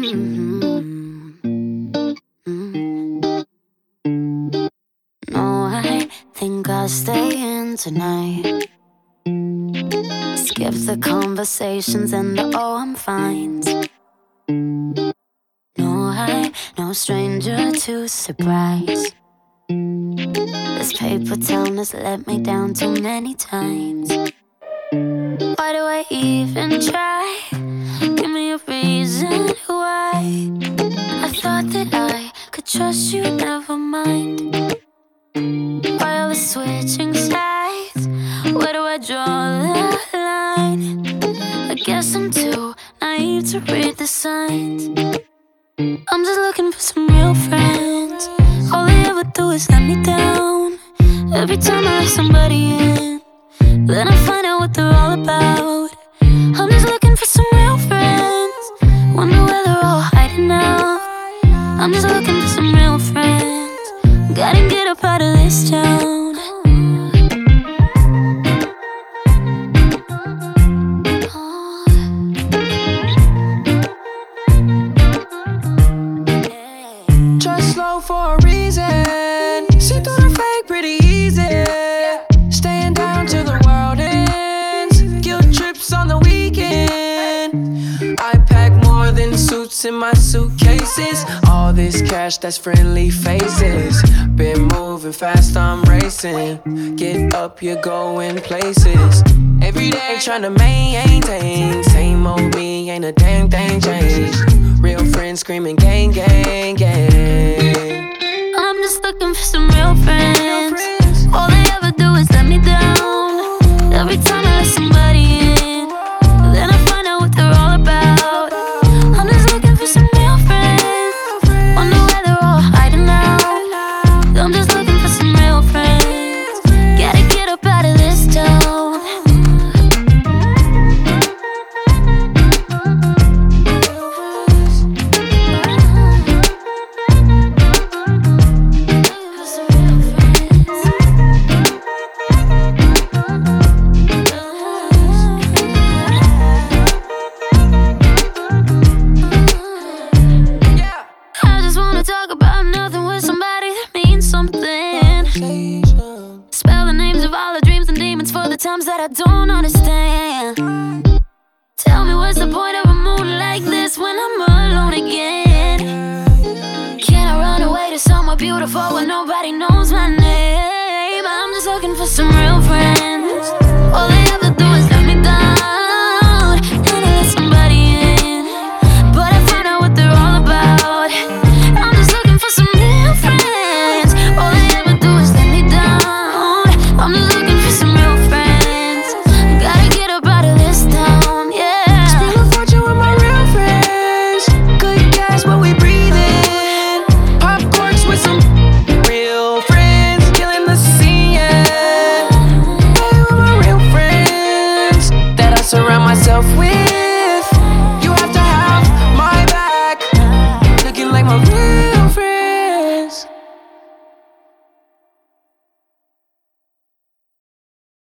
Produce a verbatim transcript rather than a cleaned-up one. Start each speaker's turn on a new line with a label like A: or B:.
A: No, I think I'll stay in tonight. Skip the conversations and the oh, I'm fine. No, I, no stranger to surprise. This paper town has let me down too many times. Why do I even try? Give me a reason why. I thought that I could trust you, never mind. While we're switching sides, where do I draw the line? I guess I'm too naive to read the signs. I'm just looking for some real friends. All they ever do is let me down. Every time I let somebody in, then I find out what they're all about. I'm just looking for some real friends. Wonder where they're all hiding out. I'm just looking for some real friends. Gotta get up out of this town.
B: Trust slow for a reason. See through the fake pretty easy. Staying down till the world ends. Guilt trips on the weekend. I pack more than suits in my suitcases. All this cash, that's friendly faces. Been moving fast, I'm racing. Get up, you're going places. Every day trying to maintain. Same old me, ain't a damn thing changed. Real friends screaming gang, gang, gang.
A: I'm just looking for some real friends. All they ever do is let me down. Every time I let somebody in, then I find out what they're all about. I'm just looking for some real friends. Wonder where they're all hiding out. I'm just looking for some real friends. Gotta get up out of this town. Talk about nothing with somebody that means something. Spell the names of all the dreams and demons for the times that I don't understand. Tell me what's the point of a mood like this when I'm alone again? Can I run away to somewhere beautiful where nobody knows my name? I'm just looking for some real friends.